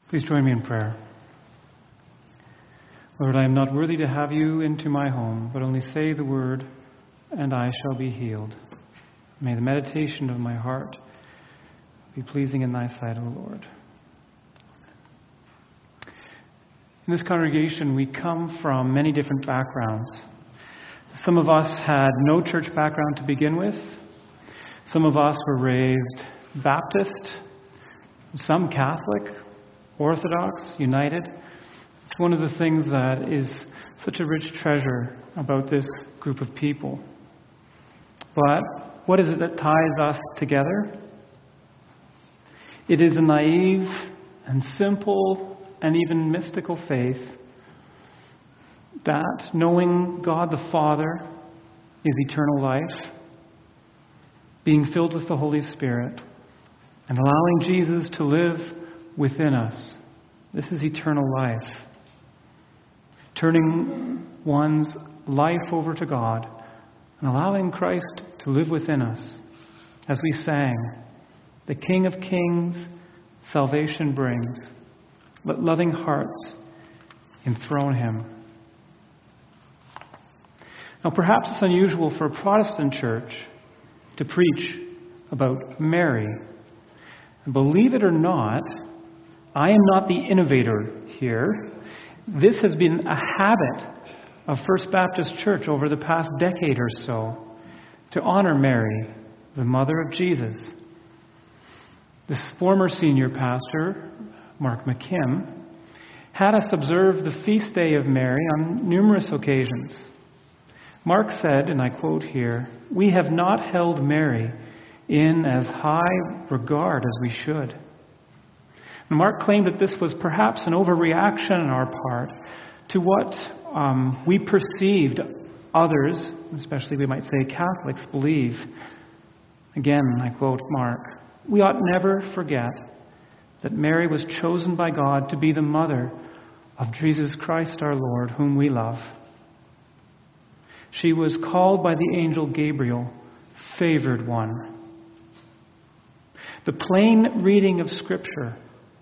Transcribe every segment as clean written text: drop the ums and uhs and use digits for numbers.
Please join me in prayer. Lord, I am not worthy to have you into my home, but only say the word, and I shall be healed. May the meditation of my heart be pleasing in thy sight, O Lord. In this congregation, we come from many different backgrounds. Some of us had no church background to begin with. Some of us were raised Baptist, some Catholic, Orthodox, United. It's one of the things that is such a rich treasure about this group of people. But what is it that ties us together? It is a naive and simple and even mystical faith that knowing God the Father is eternal life, being filled with the Holy Spirit, and allowing Jesus to live within us. This is eternal life. Turning one's life over to God and allowing Christ to live within us. As we sang, the King of Kings salvation brings. Let loving hearts enthrone him. Now, perhaps it's unusual for a Protestant church to preach about Mary. And believe it or not, I am not the innovator here. This has been a habit of First Baptist Church over the past decade or so to honor Mary, the mother of Jesus. This former senior pastor, Mark McKim, had us observe the feast day of Mary on numerous occasions. Mark said, and I quote here, "We have not held Mary in as high regard as we should." And Mark claimed that this was perhaps an overreaction on our part to what we perceived others, especially we might say Catholics, believe. Again, I quote Mark, "We ought never forget that Mary was chosen by God to be the mother of Jesus Christ our Lord, whom we love. She was called by the angel Gabriel, favored one." The plain reading of Scripture,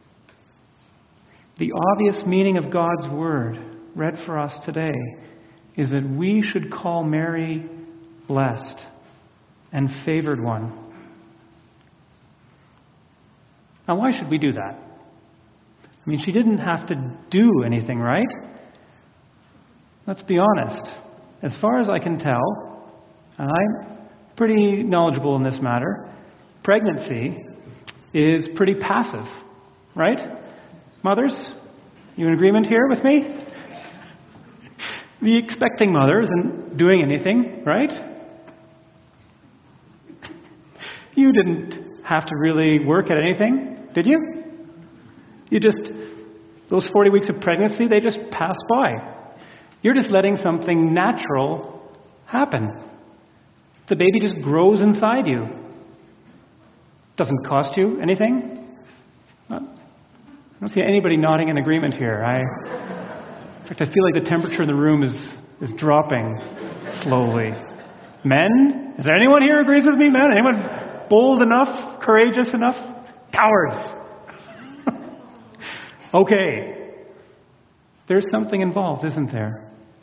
the obvious meaning of God's Word, read for us today, is that we should call Mary blessed and favored one. Now, why should we do that? I mean, she didn't have to do anything, right? Let's be honest. As far as I can tell, and I'm pretty knowledgeable in this matter, pregnancy is pretty passive, right? Mothers, you in agreement here with me? The expecting mother isn't doing anything, right? You didn't have to really work at anything, did you? Those 40 weeks of pregnancy, they just pass by. You're just letting something natural happen. The baby just grows inside you. Doesn't cost you anything. I don't see anybody nodding in agreement here. In fact, I feel like the temperature in the room is dropping slowly. Men? Is there anyone here who agrees with me, men? Anyone bold enough? Courageous enough? Cowards! Okay. There's something involved, isn't there?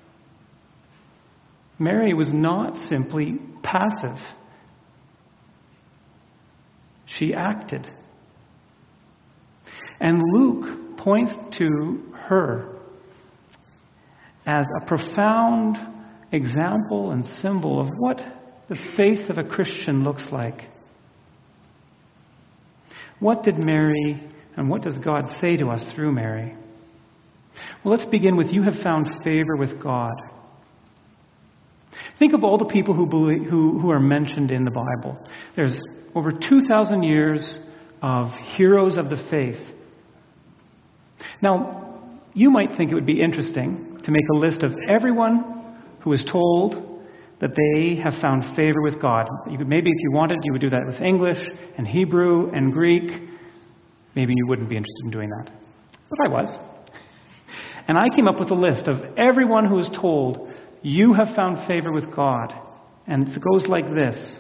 Mary was not simply passive. She acted. And Luke points to her as a profound example and symbol of what the faith of a Christian looks like. What did Mary and what does God say to us through Mary? Well, let's begin with, you have found favor with God. Think of all the people who are mentioned in the Bible. There's over 2,000 years of heroes of the faith. Now, you might think it would be interesting to make a list of everyone who is told that they have found favor with God. Maybe if you wanted, you would do that with English and Hebrew and Greek. Maybe you wouldn't be interested in doing that. But I was. And I came up with a list of everyone who is told, you have found favor with God. And it goes like this.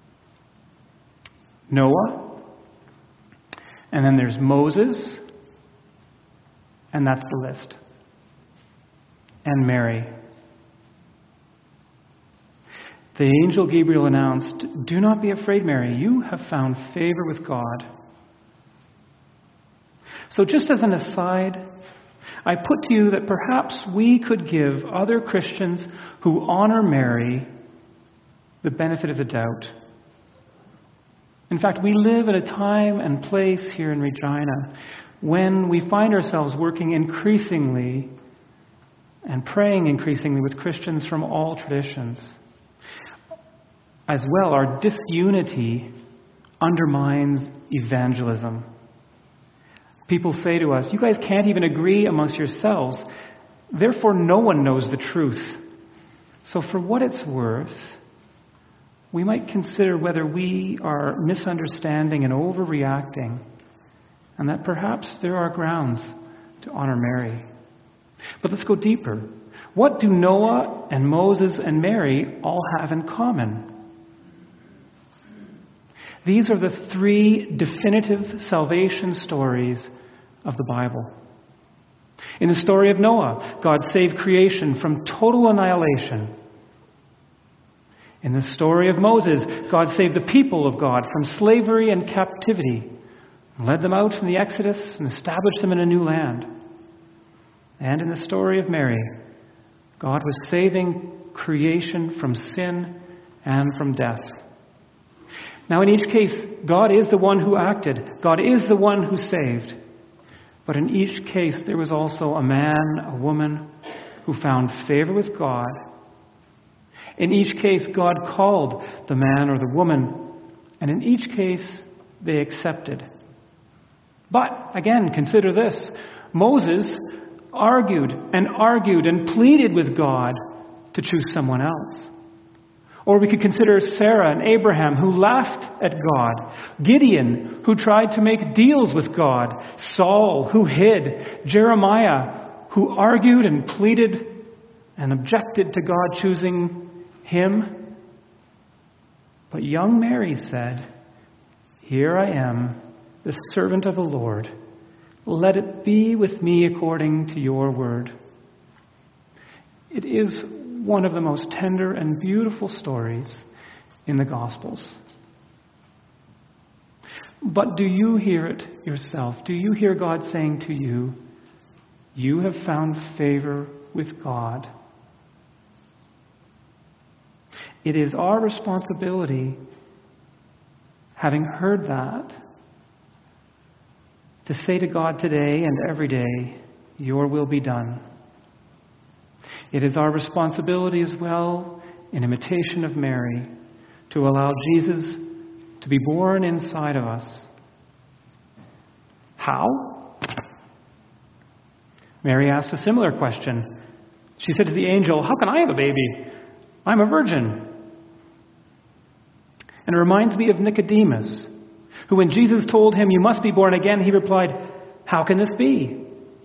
Noah. And then there's Moses And that's the list. And Mary. The angel Gabriel announced, "Do not be afraid, Mary. You have found favor with God." So just as an aside, I put to you that perhaps we could give other Christians who honor Mary the benefit of the doubt. In fact, we live at a time and place here in Regina when we find ourselves working increasingly and praying increasingly with Christians from all traditions. As well, our disunity undermines evangelism. People say to us, "You guys can't even agree amongst yourselves, therefore no one knows the truth." So for what it's worth, we might consider whether we are misunderstanding and overreacting, and that perhaps there are grounds to honor Mary. But let's go deeper. What do Noah and Moses and Mary all have in common? These are the three definitive salvation stories of the Bible. In the story of Noah, God saved creation from total annihilation. In the story of Moses, God saved the people of God from slavery and captivity, and led them out from the Exodus and established them in a new land. And in the story of Mary, God was saving creation from sin and from death. Now, in each case, God is the one who acted. God is the one who saved. But in each case, there was also a man, a woman, who found favor with God. In each case, God called the man or the woman, and in each case, they accepted. But, again, consider this. Moses argued and pleaded with God to choose someone else. Or we could consider Sarah and Abraham, who laughed at God. Gideon, who tried to make deals with God. Saul, who hid. Jeremiah, who argued and pleaded and objected to God choosing him. But young Mary said, "Here I am, the servant of the Lord. Let it be with me according to your word." It is one of the most tender and beautiful stories in the Gospels. But do you hear it yourself? Do you hear God saying to you, "You have found favor with God"? It is our responsibility, having heard that, to say to God today and every day, "Your will be done." It is our responsibility as well, in imitation of Mary, to allow Jesus to be born inside of us. How? Mary asked a similar question. She said to the angel, "How can I have a baby? I'm a virgin." And it reminds me of Nicodemus, who when Jesus told him, "You must be born again," he replied, "How can this be?"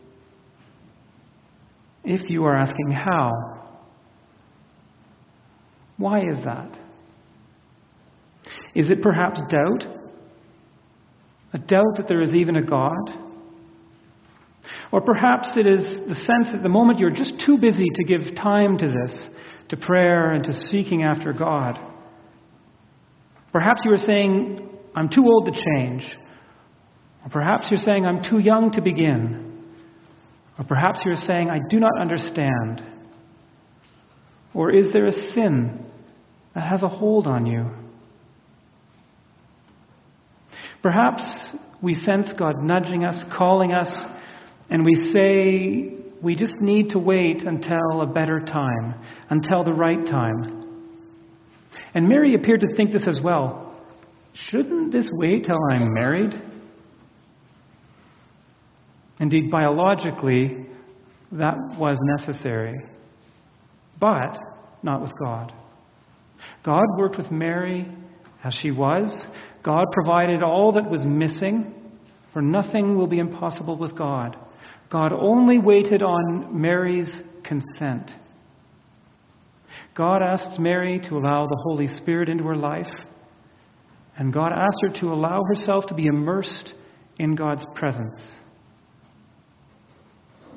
If you are asking how, why is that? Is it perhaps doubt? A doubt that there is even a God? Or perhaps it is the sense that at the moment you're just too busy to give time to this, to prayer and to seeking after God. Perhaps you are saying, "I'm too old to change." Or perhaps you're saying, "I'm too young to begin." Or perhaps you're saying, "I do not understand." Or is there a sin that has a hold on you? Perhaps we sense God nudging us, calling us, and we say we just need to wait until a better time, until the right time. And Mary appeared to think this as well. Shouldn't this wait till I'm married? Indeed, biologically, that was necessary, but not with God. God worked with Mary as she was. God provided all that was missing, for nothing will be impossible with God. God only waited on Mary's consent. God asked Mary to allow the Holy Spirit into her life, and God asked her to allow herself to be immersed in God's presence.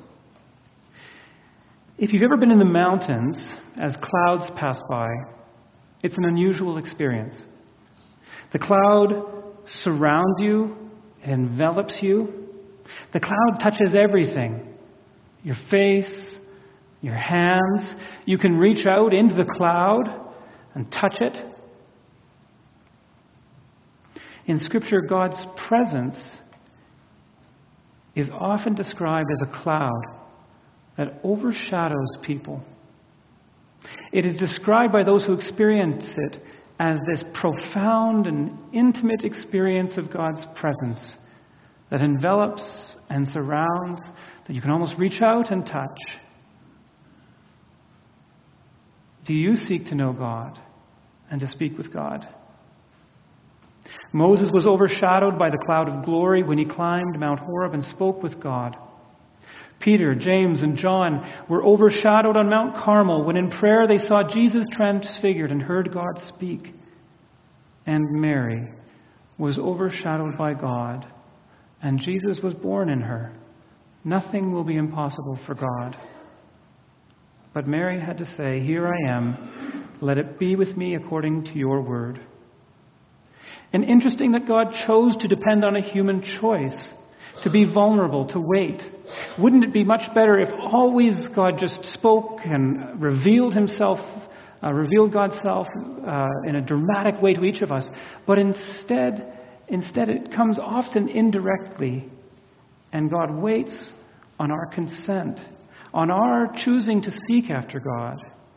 If you've ever been in the mountains as clouds pass by, it's an unusual experience. The cloud surrounds you, it envelops you. The cloud touches everything. Your face, your hands. You can reach out into the cloud and touch it. In Scripture, God's presence is often described as a cloud that overshadows people. It is described by those who experience it as this profound and intimate experience of God's presence that envelops and surrounds, that you can almost reach out and touch. Do you seek to know God and to speak with God? Moses was overshadowed by the cloud of glory when he climbed Mount Horeb and spoke with God. Peter, James, and John were overshadowed on Mount Carmel when in prayer they saw Jesus transfigured and heard God speak. And Mary was overshadowed by God, and Jesus was born in her. Nothing will be impossible for God. But Mary had to say, "Here I am. Let it be with me according to your word." And interesting that God chose to depend on a human choice, to be vulnerable, to wait. Wouldn't it be much better if always God just spoke and revealed himself, revealed God's self in a dramatic way to each of us? But instead it comes often indirectly, and God waits on our consent, on our choosing to seek after God.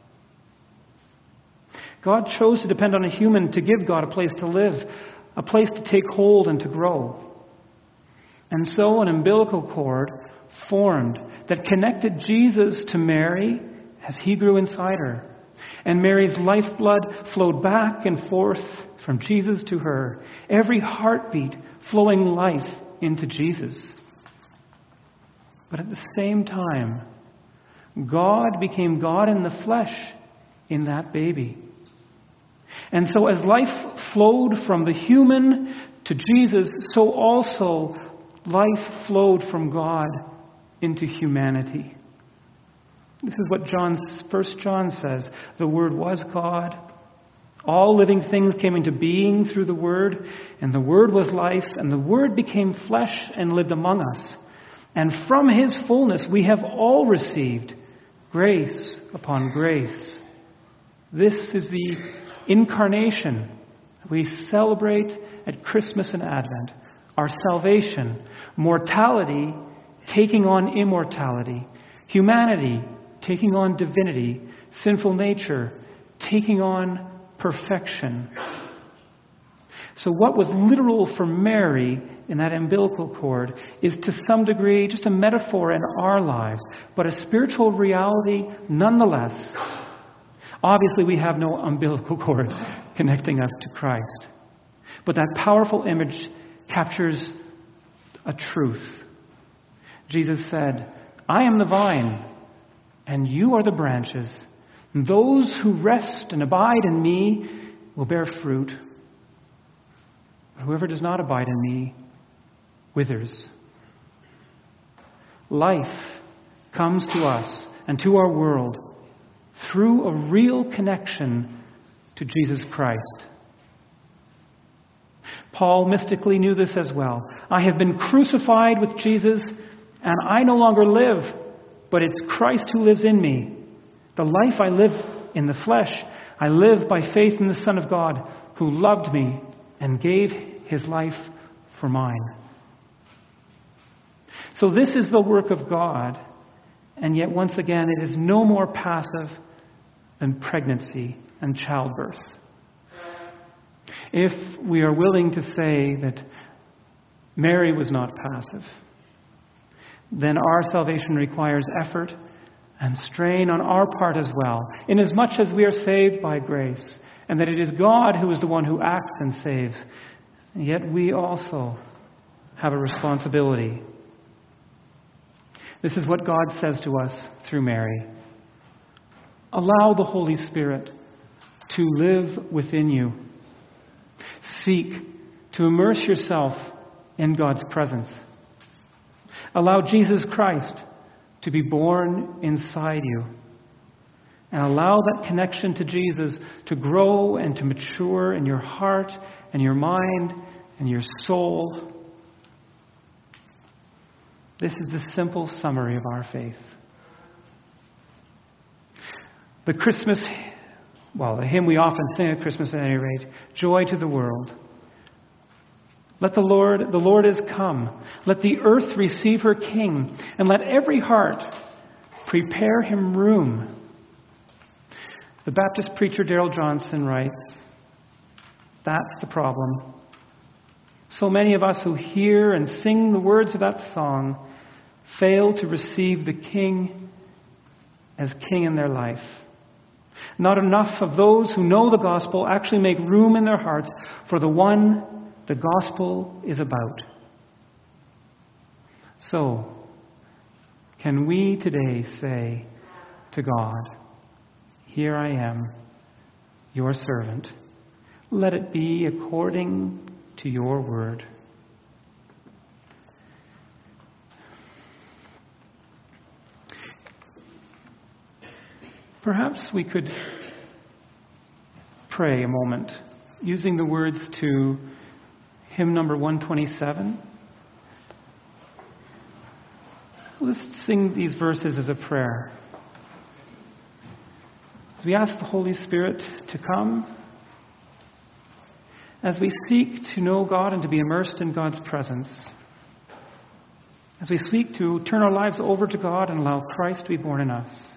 God chose to depend on a human to give God a place to live, a place to take hold and to grow. And so an umbilical cord formed that connected Jesus to Mary as he grew inside her. And Mary's lifeblood flowed back and forth from Jesus to her, every heartbeat flowing life into Jesus. But at the same time, God became God in the flesh in that baby. And so as life flowed from the human to Jesus, so also life flowed from God into humanity. This is what 1 John says. The Word was God. All living things came into being through the Word, and the Word was life, and the Word became flesh and lived among us. And from His fullness we have all received grace upon grace. This is the incarnation we celebrate at Christmas and Advent. Our salvation, mortality taking on immortality, humanity taking on divinity, sinful nature taking on perfection. So what was literal for Mary in that umbilical cord is to some degree just a metaphor in our lives, but a spiritual reality nonetheless. Obviously, we have no umbilical cord connecting us to Christ. But that powerful image captures a truth. Jesus said, "I am the vine, and you are the branches. And those who rest and abide in me will bear fruit. But whoever does not abide in me withers." Life comes to us and to our world through a real connection to Jesus Christ. Paul mystically knew this as well. "I have been crucified with Jesus, and I no longer live, but it's Christ who lives in me. The life I live in the flesh, I live by faith in the Son of God, who loved me and gave his life for mine." So this is the work of God, and yet once again it is no more passive than pregnancy and childbirth. If we are willing to say that Mary was not passive, then our salvation requires effort and strain on our part as well, inasmuch as we are saved by grace, and that it is God who is the one who acts and saves. And yet we also have a responsibility. This is what God says to us through Mary. Allow the Holy Spirit to live within you. Seek to immerse yourself in God's presence. Allow Jesus Christ to be born inside you. And allow that connection to Jesus to grow and to mature in your heart and your mind and your soul. This is the simple summary of our faith. The hymn we often sing at Christmas at any rate, Joy to the World. The Lord is come. Let the earth receive her King, and let every heart prepare him room. The Baptist preacher Darrell Johnson writes, that's the problem. So many of us who hear and sing the words of that song fail to receive the King as King in their life. Not enough of those who know the gospel actually make room in their hearts for the one the gospel is about. So, can we today say to God, here I am, your servant. Let it be according to your word. Perhaps we could pray a moment using the words to hymn number 127. Let's sing these verses as a prayer. As we ask the Holy Spirit to come, as we seek to know God and to be immersed in God's presence, as we seek to turn our lives over to God and allow Christ to be born in us,